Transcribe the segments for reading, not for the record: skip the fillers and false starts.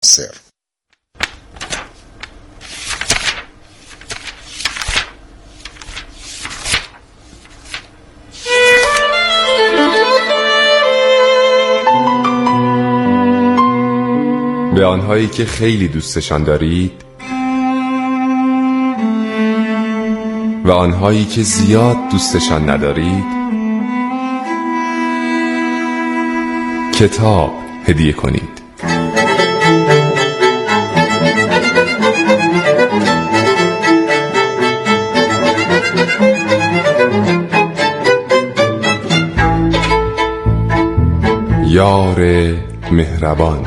مؤثر. به آنهایی که خیلی دوستشان دارید و آنهایی که زیاد دوستشان ندارید کتاب هدیه کنید. یار مهربان.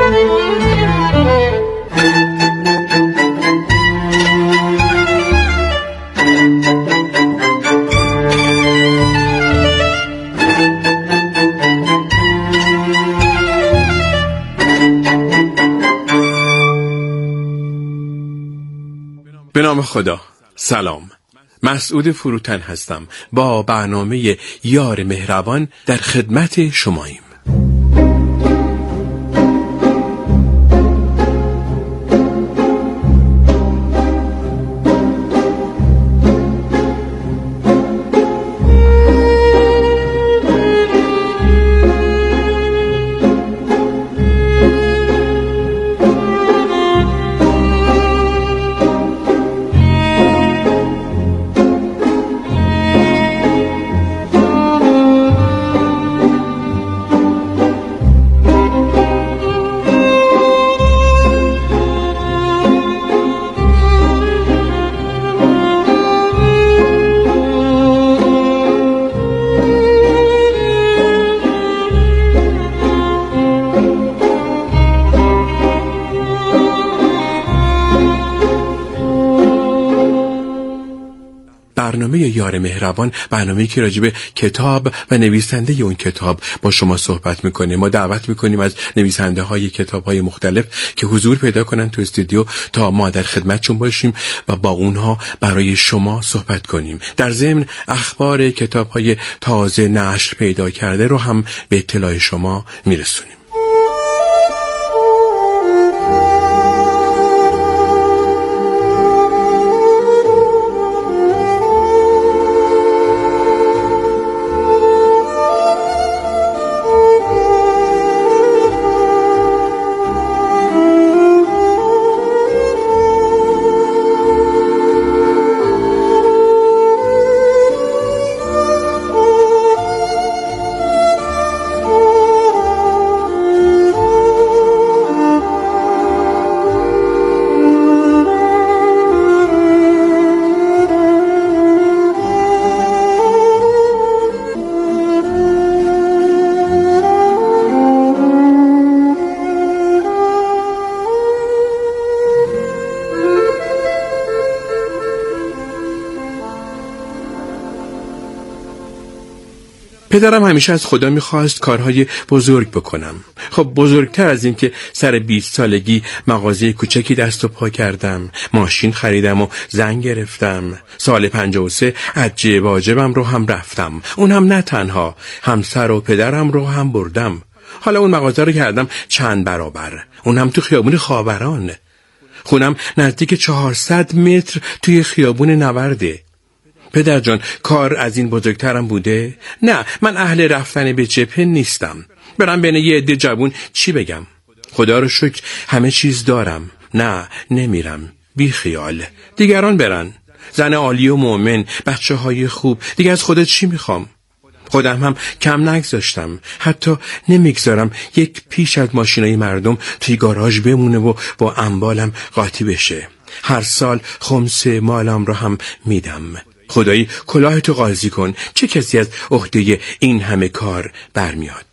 به نام خدا. سلام، مسعود فروتن هستم. با برنامه یار مهربان در خدمت شماییم. برنامه یار مهربان برنامه‌ای که راجع به کتاب و نویسنده اون کتاب با شما صحبت میکنه. ما دعوت میکنیم از نویسنده های کتاب های مختلف که حضور پیدا کنن تو استودیو تا ما در خدمتشون باشیم و با اونها برای شما صحبت کنیم. در ضمن اخبار کتاب های تازه نشر پیدا کرده رو هم به اطلاع شما میرسونیم. پدرم همیشه از خدا میخواست کارهای بزرگ بکنم. خب بزرگتر از این که سر 20 سالگی مغازه کوچکی دست و پا کردم، ماشین خریدم و زن گرفتم. سال 53 حج واجبم رو هم رفتم. اون هم نه تنها، همسر و پدرم رو هم بردم. حالا اون مغازه رو کردم چند برابر، اون هم تو خیابون خاوران. خونم نزدیک 400 متر توی خیابون نورده. پدر جان، کار از این بزرگترم بوده؟ نه، من اهل رفتن به جبهه نیستم. برم بین یه عده جوون چی بگم؟ خدا رو شکر همه چیز دارم. نه، نمیرم، بی خیال. دیگران برن، زن عالی و مؤمن، بچه های خوب. دیگه از خودت چی میخوام؟ خودم هم کم نگذاشتم. حتی نمیگذارم یک پیش از ماشینای مردم توی گاراژ بمونه و با انبالم قاطی بشه. هر سال خمس مالم رو هم میدم. خدایی کلاهتو قاضی کن، چه کسی از عهده این همه کار برمیاد؟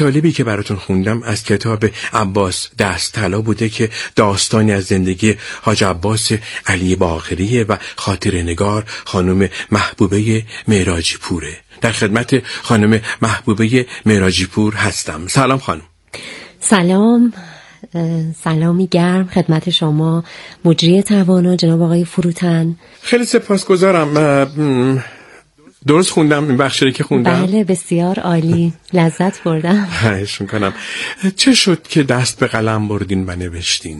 مطالبی که براتون خوندم از کتاب عباس دستطلا بوده که داستانی از زندگی حاج عباس علی باقریه و خاطره نگار خانم محبوبه معراجی پوره. در خدمت خانم محبوبه معراجی پور هستم. سلام خانم. سلامی گرم خدمت شما مجری توانا جناب آقای فروتن. خیلی سپاسگزارم. درست خوندم این بخشی که خوندم؟ بله بسیار عالی، لذت بردم. خواهش میکنم. چه شد که دست به قلم بردین و نوشتین؟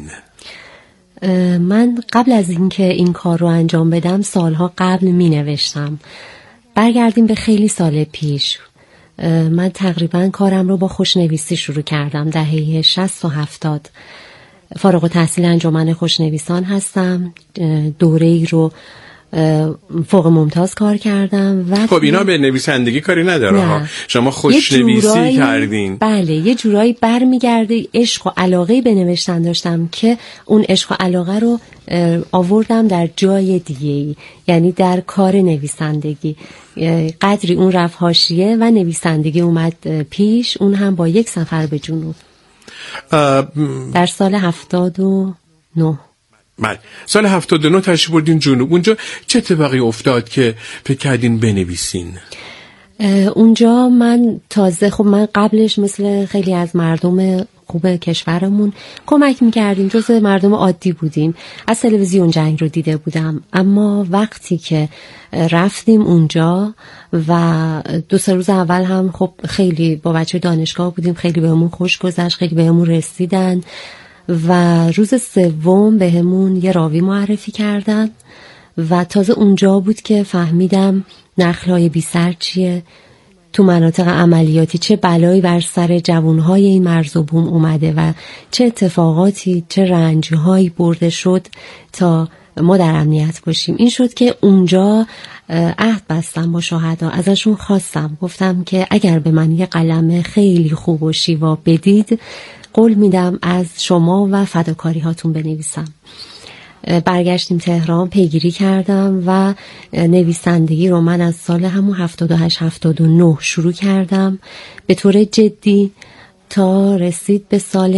من قبل از اینکه این کار رو انجام بدم سالها قبل می نوشتم. برگردیم به خیلی سال پیش. من تقریبا کارم رو با خوشنویسی شروع کردم دهه 60 و 70. فارغ التحصیل انجمن خوشنویسان هستم. دوره‌ای رو فوق ممتاز کار کردم و خب اینا به نویسندگی کاری نداره ها. شما خوشنویسی کردین. بله یه جورایی برمیگرده عشق و علاقه به نوشتن داشتم که اون عشق و علاقه رو آوردم در جای دیگه‌ای، یعنی در کار نویسندگی. قدری اون رفت حاشیه و نویسندگی اومد پیش، اون هم با یک سفر به جنوب در سال 79. بله سال 79 تشریف بردین جنوب. اونجا چه اتفاقی افتاد که فکر کردین بنویسین؟ اونجا من من قبلش مثل خیلی از مردم خوب کشورمون کمک میکردیم، جز مردم عادی بودیم. از تلویزیون جنگ رو دیده بودم، اما وقتی که رفتیم اونجا و 2-3 روز اول هم خب خیلی با بچه دانشگاه بودیم، خیلی بهمون خوش گذشت، خیلی بهمون رسیدن و روز سوم بهمون یه راوی معرفی کردن و تازه اونجا بود که فهمیدم نخل‌های بی سر چیه، تو مناطق عملیاتی چه بلایی بر سر جوانهای این مرز و بوم اومده و چه اتفاقاتی، چه رنجهایی برده شد تا ما در امنیت باشیم. این شد که اونجا عهد بستم با شهدا، ازشون خواستم، گفتم که اگر به من یه قلم خیلی خوب و شیوا بدید قول میدم از شما و فداکاری هاتون بنویسم. برگشتیم تهران، پیگیری کردم و نویسندگی رو من از سال همون 78-79 شروع کردم به طور جدی تا رسید به سال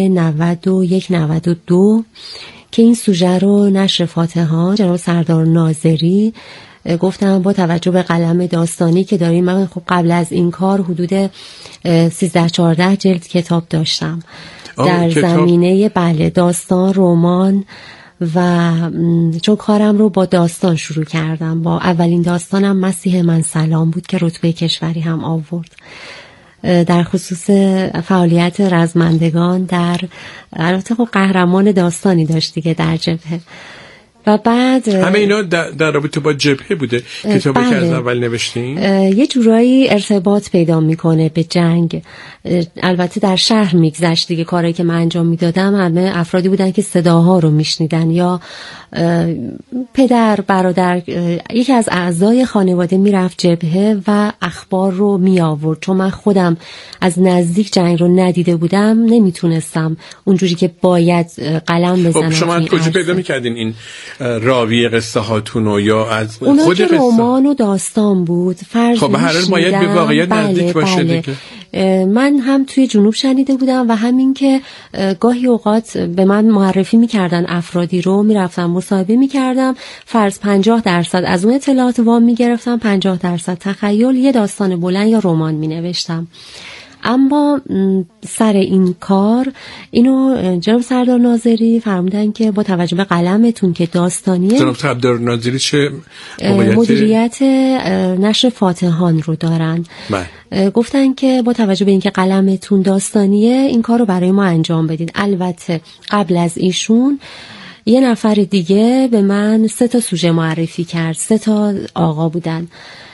91-92 که این سوژه رو نشر فاتحان جناب سردار ناظری گفتم با توجه به قلم داستانی که داریم، من خب قبل از این کار حدود 13-14 جلد کتاب داشتم در زمینه داستان، رمان و چون کارم رو با داستان شروع کردم، با اولین داستانم مسیح من سلام بود که رتبه کشوری هم آورد. در خصوص فعالیت رزمندگان در البته خب قهرمان داستانی داشت دیگه در جبهه و بعد همه اینا در رابطه با جبهه بوده. کتابی که از اول نوشتین یه جورایی ارتباط پیدا میکنه به جنگ. البته در شهر میگذشت دیگه، کاری که من انجام میدادم همه افرادی بودن که صداها رو میشنیدن یا پدر، برادر، یکی از اعضای خانواده میرفت جبهه و اخبار رو میآورد. چون من خودم از نزدیک جنگ رو ندیده بودم نمیتونستم اونجوری که باید قلم بزنم. شما کجا پیدا میکردین این راوی قصه هاتونو یا از خود قصه؟ رمان و داستان بود. خب به هر حال باید به واقعیت نزدیک باشه دیگه. من هم توی جنوب شنیده بودم و همین که گاهی اوقات به من معرفی میکردن افرادی رو، میرفتم مصاحبه میکردم، فرض 50% از اون اطلاعات وام میگرفتم، 50% تخیل، یه داستان بلند یا رمان مینوشتم. اما سر این کار اینو جناب سردار ناظری فرمودن که با توجه به قلمتون که داستانیه. جناب سردار ناظری چه مدیریت نشر فاتحان رو دارن. گفتن که با توجه به اینکه قلمتون داستانیه این کار رو برای ما انجام بدید. البته قبل از ایشون یه نفر دیگه به من 3 سوژه معرفی کرد، 3 آقا بودن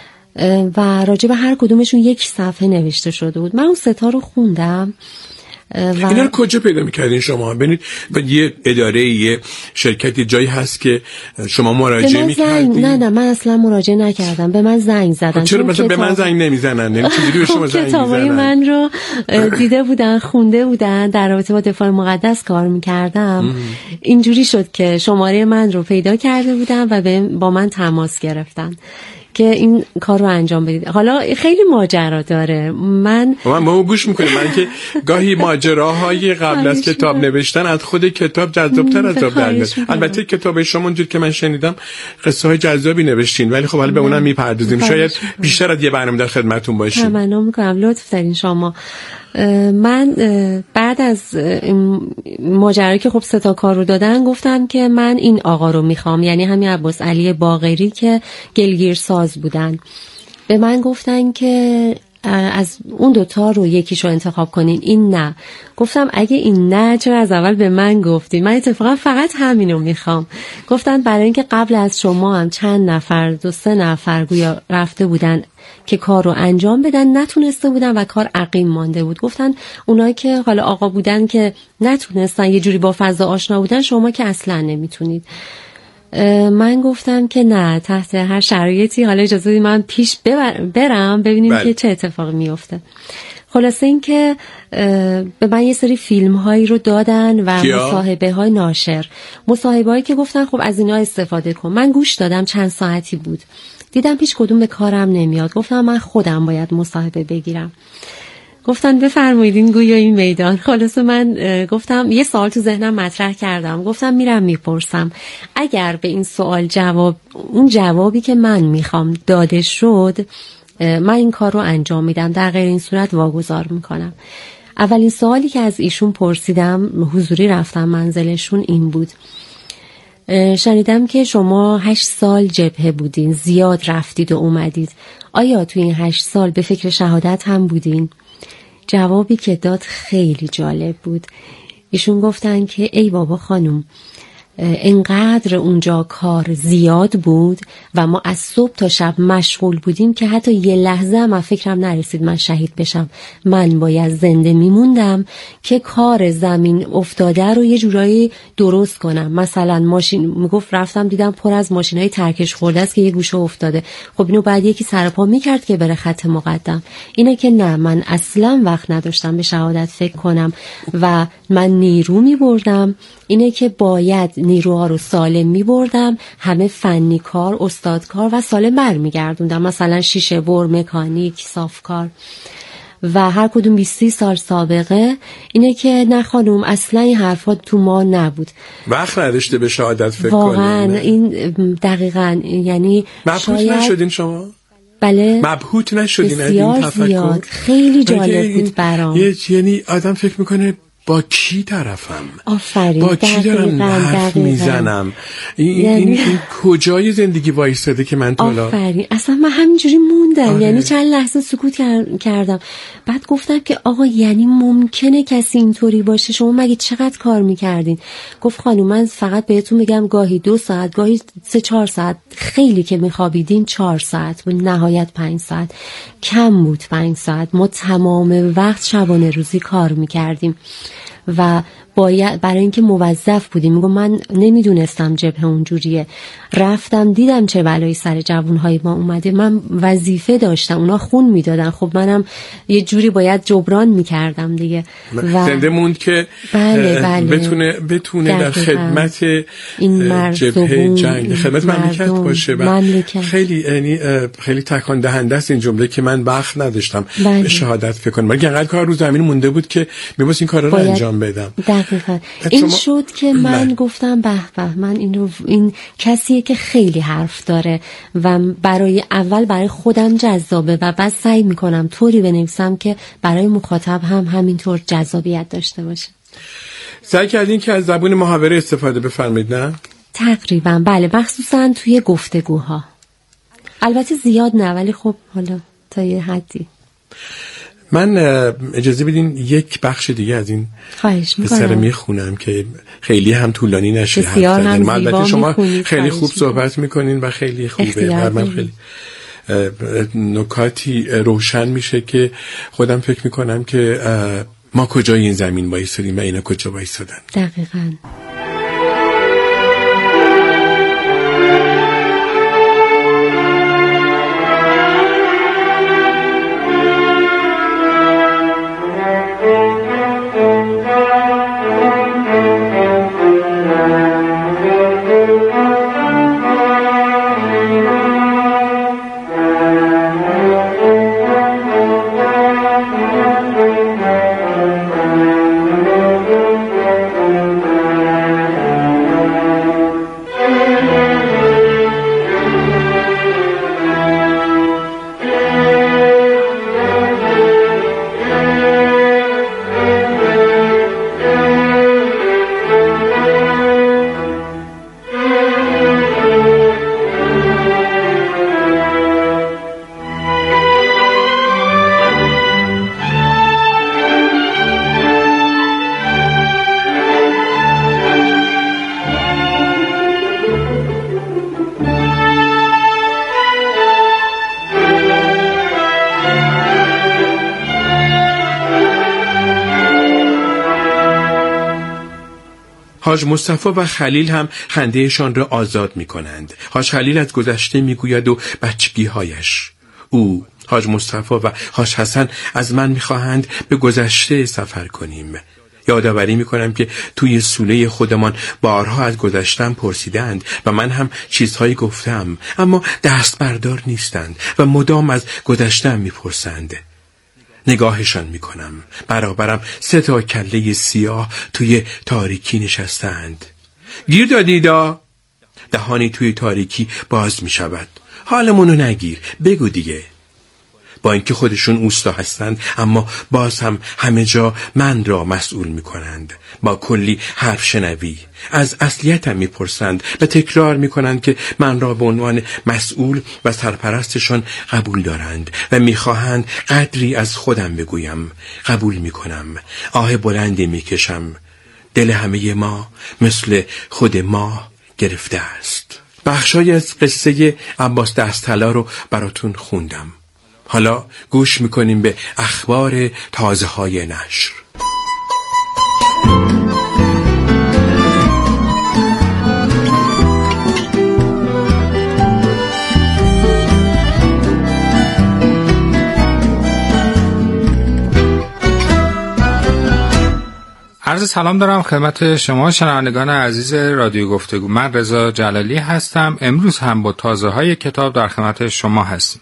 و راجع به هر کدومشون 1 صفحه نوشته شده بود. من اون 3 رو خوندم. اینا رو کجا پیدا میکردین شما؟ ببینید یه اداره، یه شرکتی، جایی هست که شما مراجعه میکردین؟ نه من اصلا مراجعه نکردم، به من زنگ زدن. چرا مثلا به من زنگ نمیزنن؟ یعنی چجوری به شما زنگ میزنن؟ کتابای من رو دیده بودن، خونده بودن، در رابطه با دفاع مقدس کار میکردم. اینجوری شد که شماره من رو پیدا کرده بودن و با من تماس گرفتن که این کار رو انجام بدید. حالا خیلی ماجرا داره. من گوش میکنم. من که گاهی ماجراهای قبل از کتاب نوشتن از خود کتاب جذاب‌تر از آب در میاد. البته کتاب شما اونجور که من شنیدم قصه های جذابی نوشتین، ولی خب حالا به اونم میپردازیم. شاید بیشتر از یه برنامه در خدمتتون باشیم. تمنا میکنم، لطف دارین شما. من بعد از ماجرایی که خب 3 تا کار رو دادن گفتم که من این آقا رو میخوام، یعنی همین عباس علی باقری که گلگیر ساز بودن. به من گفتن که از اون 2 تا رو یکیشو انتخاب کنین. این نه. گفتم اگه این نه چرا از اول به من گفتین؟ من اتفاقا فقط همینو میخوام. گفتن برای اینکه قبل از شما هم چند نفر 2-3 نفر گویا رفته بودن که کار رو انجام بدن، نتونسته بودن و کار عقیم مانده بود. گفتن اونایی که حالا آقا بودن که نتونستن، یه جوری با فضا آشنا بودن، شما که اصلا نمیتونید. من گفتم که نه، تحت هر شرایطی حالا اجازه بدید من پیش برم ببینیم که چه اتفاقی میفته. خلاصه این که به من یه سری فیلم هایی رو دادن و مصاحبه های ناشر، مصاحبه هایی که گفتن خب از اینا استفاده کن. من گوش دادم، چند ساعتی بود، دیدم هیچ کدوم به کارم نمیاد. گفتم من خودم باید مصاحبه بگیرم. گفتن بفرمایید این گویا این میدان. خلاصه من گفتم یه سوال تو ذهنم مطرح کردم، گفتم میرم میپرسم، اگر به این سوال اون جوابی که من میخوام داده شد، من این کار رو انجام میدم، در غیر این صورت واگذار میکنم. اولین سوالی که از ایشون پرسیدم، حضوری رفتم منزلشون، این بود: شنیدم که شما 8 سال جبهه بودین، زیاد رفتید و اومدید، آیا توی این 8 سال به فکر شهادت هم بودین؟ جوابی که داد خیلی جالب بود. ایشون گفتن که ای بابا خانم، انقدر اونجا کار زیاد بود و ما از صبح تا شب مشغول بودیم که حتی یه لحظه هم فکرم نرسید من شهید بشم. من باید زنده میموندم که کار زمین افتاده رو یه جورایی درست کنم. مثلا ماشین، میگفت رفتم دیدم پر از ماشینای ترکش خورده است که یه گوشه افتاده، خب اینو بعد یکی سرپا میکرد که بره خط مقدم. اینه که نه، من اصلا وقت نداشتم به شهادت فکر کنم و من نیرو میبردم. اینه که باید نیروها رو سالم میبردم، همه فنی کار، استادکار و سالم برمیگردوندم، مثلا شیشه بر، مکانیک، صافکار و هر کدوم 20 سال سابقه. اینه که نه خانم، اصلا این حرفا تو ما نبود. وقت نداشته به شهادت فکر کنیم. واقعا این دقیقاً، یعنی مبهوت نشدین شما؟ بله، مبهوت نشدین از این تفکر؟ زیاد. خیلی جالب بود برام. یعنی آدم فکر میکنه با کی طرفم؟ آفرین. با کی دارم حرف میزنم؟ این کجای زندگی وایستاده که من حالا؟ آفرین. اصلا من همینجوری موندم. یعنی چند لحظه سکوت کردم. بعد گفتم که آقا یعنی ممکنه کسی اینطوری باشه؟ شما مگه چقدر کار میکردین؟ گفت خانم من فقط بهتون میگم گاهی 2 ساعت، گاهی 3-4 ساعت، خیلی که میخوابیدین 4 ساعت بود، نهایت 5 ساعت، کم بود 5 ساعت. ما تمام وقت شبانه روزی کار میکردیم و باید برای اینکه موظف بودیم. میگم من نمیدونستم جبهه اونجوریه، رفتم دیدم چه بلایی سر جوانهای ما اومده، من وظیفه داشتم، اونا خون میدادن، خب منم یه جوری باید جبران میکردم دیگه. و زنده موند که بله. بتونه در خدمت این جبهه جنگ، خدمت مملکت باشه. خیلی تکان دهنده است این جمله که من وقت نداشتم به شهادت فکر کنم، مگر انقدر کار رو زمین مونده بود که می‌باید این کارا رو انجام بدم. دقیقاً این شد که من گفتم به من این کسیه که خیلی حرف داره و برای خودم جذابه و بعد سعی میکنم طوری بنویسم که برای مخاطب هم همینطور جذابیت داشته باشه. سعی کردین که از زبون محاوره استفاده بفرمایید؟ نه تقریبا بله، مخصوصا توی گفتگوها. البته زیاد نه، ولی خب حالا تا یه حدی. من اجازه بدین یک بخش دیگه از این قصه میخونم که خیلی هم طولانی نشه. البته شما خیلی خوب صحبت میکنین و خیلی خوبه و من خیلی نکاتی روشن میشه که خودم فکر میکنم که ما کجای این زمین وایسادیم و اینا کجا وایسادن. دقیقاً. حاج مصطفی و خلیل هم خندهشان را آزاد می کنند. حاج خلیل از گذشته می گوید و بچگی‌هایش. او، حاج مصطفی و حاج حسن از من می خواهند به گذشته سفر کنیم. یادآوری می کنم که توی سوله خودمان بارها از گذشتم پرسیدند و من هم چیزهایی گفتم، اما دست بردار نیستند و مدام از گذشتم می پرسند. نگاهشان می کنم. برابرم 3 کله سیاه توی تاریکی نشستند. گیر دادیدا؟ دهانی توی تاریکی باز می شود. حالمونو نگیر، بگو دیگه. با اینکه خودشون اوستا هستند، اما باز هم همه جا من را مسئول می کنند. با کلی حرف شنوی از اصلیتم می پرسند و تکرار می کنند که من را به عنوان مسئول و سرپرستشان قبول دارند و می خواهند قدری از خودم بگویم. قبول می کنم. آه بلندی می کشم. دل همه ما مثل خود ما گرفته است. بخشای از قصه عباس دستطلا رو براتون خوندم. حالا گوش میکنیم به اخبار تازه های نشر. عرض سلام دارم خدمت شما شنوندگان عزیز رادیو گفتگو. من رضا جلالی هستم. امروز هم با تازه های کتاب در خدمت شما هستیم.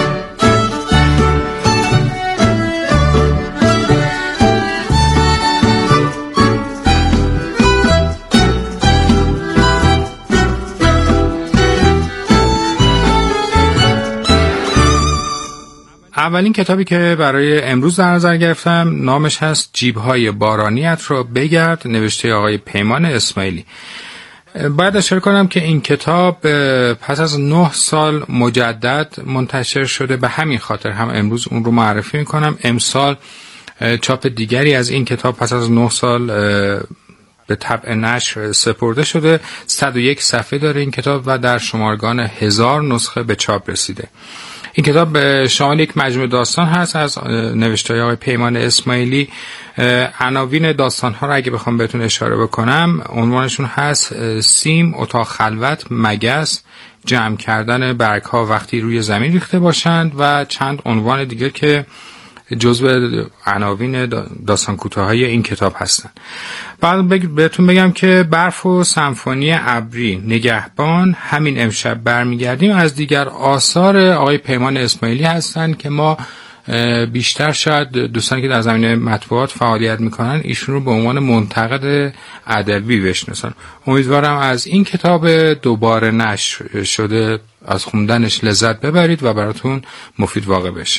اولین کتابی که برای امروز در نظر گرفتم نامش هست جیب‌های بارانیت رو بگرد، نوشته آقای پیمان اسماعیلی. باید اشاره کنم که این کتاب پس از 9 سال مجدد منتشر شده، به همین خاطر هم امروز اون رو معرفی میکنم. امسال چاپ دیگری از این کتاب پس از 9 سال به طبع نشر سپرده شده. 101 صفحه داره این کتاب و در شمارگان 1000 نسخه به چاپ رسیده. این کتاب شامل یک مجموعه داستان هست از نوشته آقای پیمان اسماعیلی. عناوین داستان‌ها رو اگه بخوام بهتون اشاره بکنم، عنوانشون هست سیم، اتاق خلوت، مگس، جمع کردن برگ‌ها وقتی روی زمین ریخته باشند و چند عنوان دیگه که جزو عناوین داستان کوتاه‌های این کتاب هستن. بعد بهتون بگم که برف و سمفونی ابری، نگهبان، همین امشب برمیگردیم از دیگر آثار آقای پیمان اسماعیلی هستن که ما بیشتر شاید دوستانی که در زمینه مطبوعات فعالیت میکنن ایشون رو به عنوان منتقد ادبی بشناسن. امیدوارم از این کتاب دوباره نشر شده از خوندنش لذت ببرید و براتون مفید واقع بشه.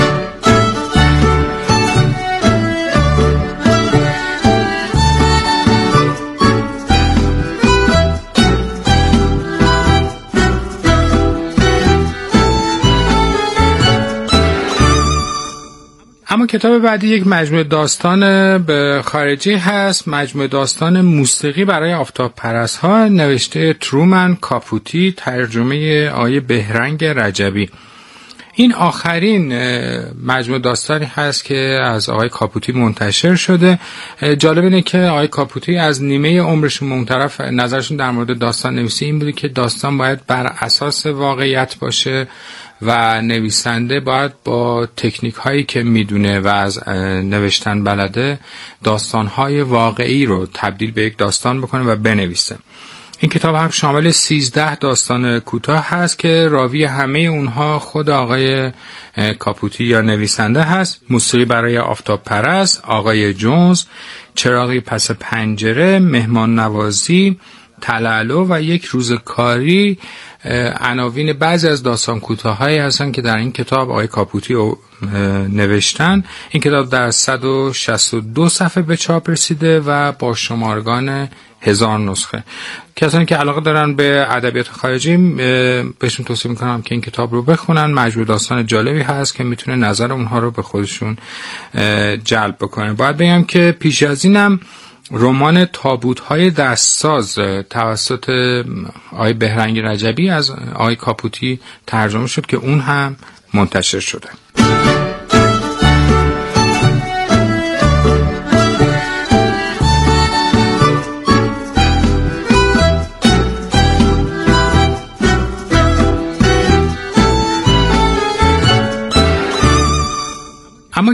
اما کتاب بعدی یک مجموعه داستان به خارجی هست، مجموعه داستان موسیقی برای آفتاب پرست ها، نوشته ترومن کاپوتی، ترجمه آقای بهرنگ رجبی. این آخرین مجموعه داستانی هست که از آقای کاپوتی منتشر شده. جالب اینه که آقای کاپوتی از نیمه عمرشون اون طرف نظرشون در مورد داستان نویسی این بوده که داستان باید بر اساس واقعیت باشه و نویسنده باید با تکنیک هایی که میدونه و از نوشتن بلده داستان های واقعی رو تبدیل به یک داستان بکنه و بنویسه. این کتاب هم شامل 13 داستان کوتاه هست که راوی همه اونها خود آقای کاپوتی یا نویسنده هست. موسیقی برای آفتاب پرست، آقای جونز، چراغی پس پنجره، مهمان نوازی، تلالو و یک روز کاری عناوین بعضی از داستان کوتاهایی هستن که در این کتاب آقای کاپوتی نوشتن. این کتاب در 162 صفحه به چاپ رسیده و با شمارگان 1000 نسخه. کسانی که علاقه دارن به ادبیات خارجی بهشون توصیه میکنم که این کتاب رو بخونن. مجموعه داستان جالبی هست که میتونه نظر اونها رو به خودشون جلب بکنه. باید بگم که پیش از اینم رمان تابوت‌های دستساز توسط آقای بهرنگ رجبی از آقای کاپوتی ترجمه شد که اون هم منتشر شده.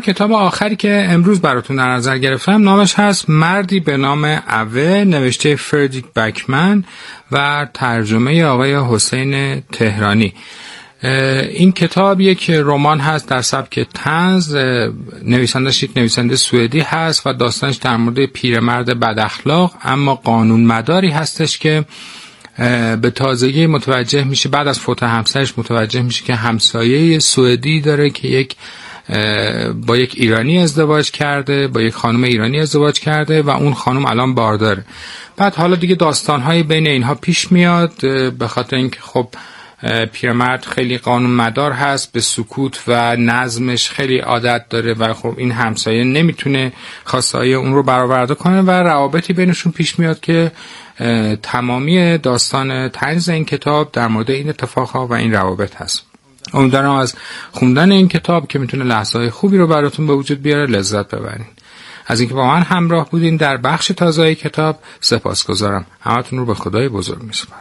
کتاب آخری که امروز براتون در نظر گرفتم نامش هست مردی به نام اوه، نوشته فردریک بکمن و ترجمه آقای حسین تهرانی. این کتاب یک رمان هست در سبک طنز، نویسندش یک نویسنده سوئدی هست و داستانش در مورد پیرمرد بد اخلاق اما قانون مداری هستش که به تازگی متوجه میشه، بعد از فوت همسرش متوجه میشه که همسایه سوئدی داره که با یک ایرانی ازدواج کرده، با یک خانم ایرانی ازدواج کرده و اون خانم الان بارداره. بعد حالا دیگه داستان‌های بین اینها پیش میاد، به خاطر اینکه خب پیرمرد خیلی قانون مدار هست، به سکوت و نظمش خیلی عادت داره و خب این همسایه نمیتونه خواسته‌های اون رو برآورده کنه و روابطی بینشون پیش میاد که تمامی داستان طنز این کتاب در مورد این اتفاقها و این روابط هست. امیدوارم از خوندن این کتاب که میتونه لحظه‌های خوبی رو براتون به وجود بیاره لذت ببرین. از اینکه با من همراه بودین در بخش تازه کتاب سپاسگزارم. همتون رو به خدای بزرگ میسپارم.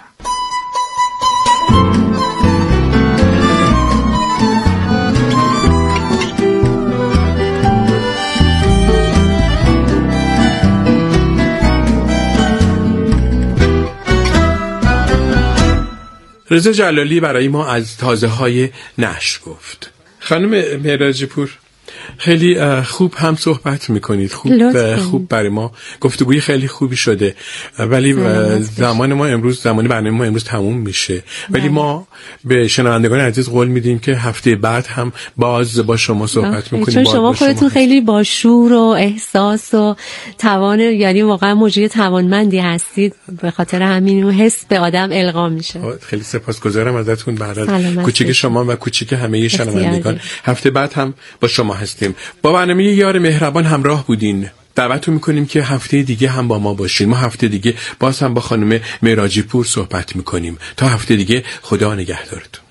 رضا جلالی برای ما از تازه‌های نشر گفت. خانم معراجی پور، خیلی خوب هم صحبت میکنید، خوب برای ما گفتگوی خیلی خوبی شده، ولی زمان برنامه ما امروز تموم میشه، ولی ما به شنوندگان عزیز قول میدیم که هفته بعد هم باز با شما صحبت میکنیم، چون شما خودتون خیلی با شور و احساس و توان، یعنی واقعا موجود توانمندی هستید، به خاطر همین حس به آدم القا میشه. خیلی سپاسگزارم ازتون برای کوچیک شما و کوچیک همه شنوندگان. هفته بعد هم با شما هستیم. با برنامه یار مهربان همراه بودین. دعوتتون میکنیم که هفته دیگه هم با ما باشین. ما هفته دیگه باز هم با خانم معراجی پور صحبت میکنیم. تا هفته دیگه، خدا نگهدارتون.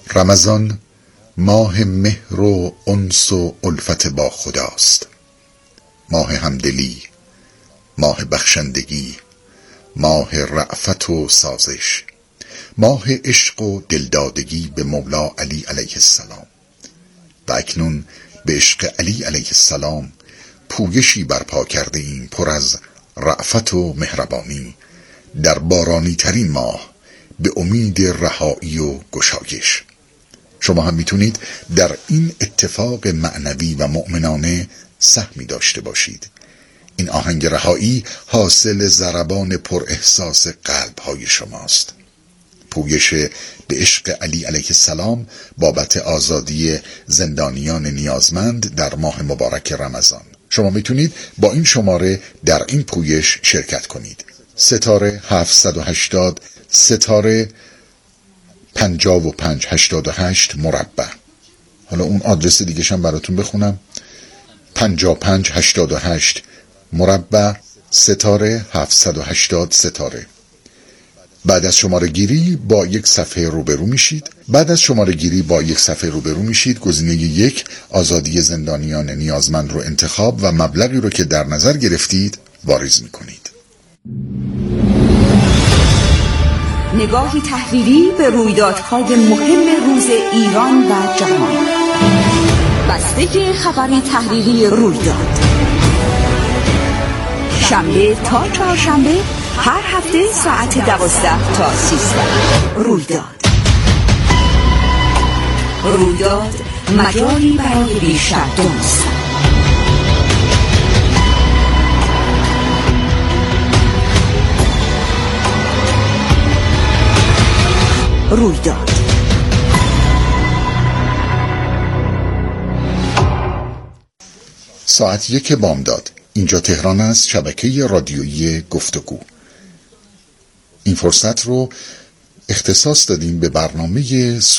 رمضان ماه مهر و انس و الفت با خداست، ماه همدلی، ماه بخشندگی، ماه رأفت و سازش، ماه عشق و دلدادگی به مولا علی علیه السلام. و اکنون به عشق علی علیه السلام پویشی برپا کرده ایم پر از رأفت و مهربانی در بارانی ترین ماه به امید رهایی و گشایش. شما هم میتونید در این اتفاق معنوی و مؤمنانه سهمی داشته باشید. این آهنگ رهایی حاصل ضربان پر احساس قلب های شماست. پویش به عشق علی علیه السلام بابت آزادی زندانیان نیازمند در ماه مبارک رمضان. شما میتونید با این شماره در این پویش شرکت کنید. ستاره 780 ستاره 5588 مربع. حالا اون آدرس دیگه شم براتون بخونم. 5588 مربع ستاره 780 ستاره. بعد از شماره گیری با یک صفحه روبرو میشید. گزینه 1 آزادی زندانیان نیازمند رو انتخاب و مبلغی رو که در نظر گرفتید واریز میکنید. نگاهی تحلیلی به رویدادهای مهم روز ایران و جهان. بسته خبری تحلیلی رویداد، شنبه تا چهارشنبه هر هفته ساعت 12 تا 13. رویداد مجالی برای بیشتر دانستن. رویداد. ساعت 1 بامداد. اینجا تهران است، شبکه رادیویی گفتگو. این فرصت رو اختصاص دادیم به برنامه